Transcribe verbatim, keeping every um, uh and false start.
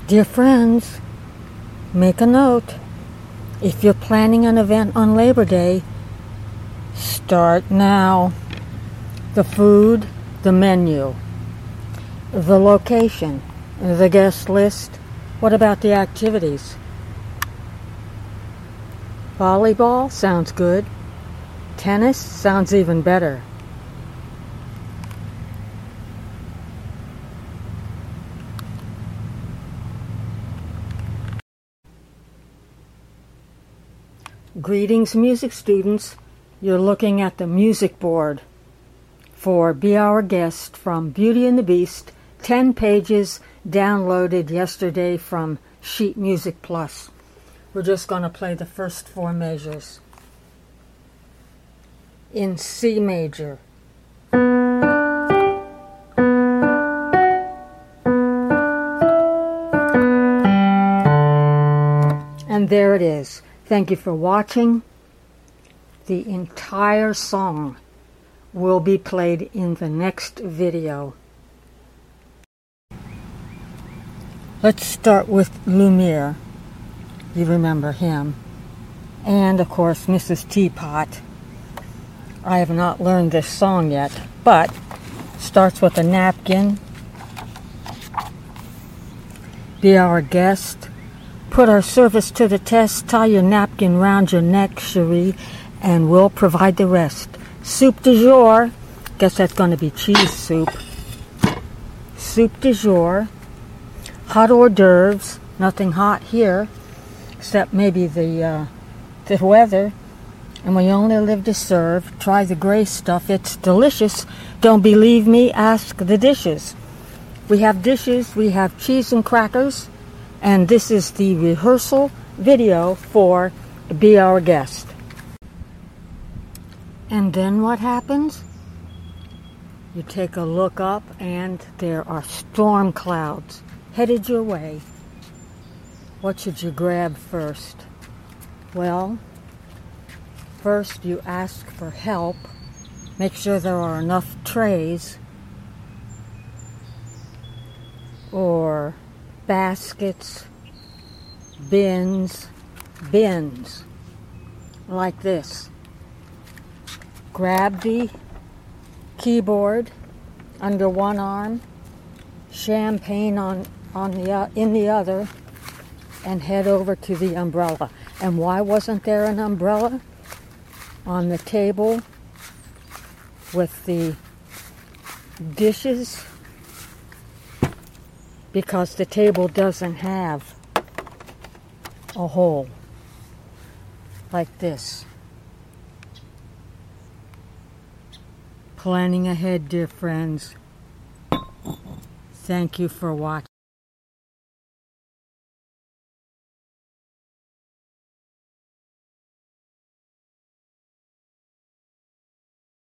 Dear friends, make a note. If you're planning an event on Labor Day, start now. The food, the menu, the location, the guest list. What about the activities? Volleyball sounds good. Tennis sounds even better. Greetings, music students. You're looking at the music board for Be Our Guest from Beauty and the Beast, ten pages downloaded yesterday from Sheet Music Plus. We're just going to play the first four measures. In C major. And there it is. Thank you for watching. The entire song will be played in the next video. Let's start with Lumiere. You remember him. And, of course, Missus Teapot. I have not learned this song yet, but starts with a napkin. Be our guest. Put our service to the test. Tie your napkin round your neck, cherie, and we'll provide the rest. Soup du jour. Guess that's going to be cheese soup. Soup du jour. Hot hors d'oeuvres. Nothing hot here, except maybe the uh, the weather. And we only live to serve. Try the gray stuff. It's delicious. Don't believe me? Ask the dishes. We have dishes. We have cheese and crackers. And this is the rehearsal video for Be Our Guest. And then what happens? You take a look up and there are storm clouds headed your way. What should you grab first? Well, first you ask for help. Make sure there are enough trays or baskets, bins, bins, like this. Grab the keyboard under one arm, champagne on, on the uh, in the other, and head over to the umbrella. And why wasn't there an umbrella on the table with the dishes? Because the table doesn't have a hole like this. Planning ahead, dear friends. Thank you for watching.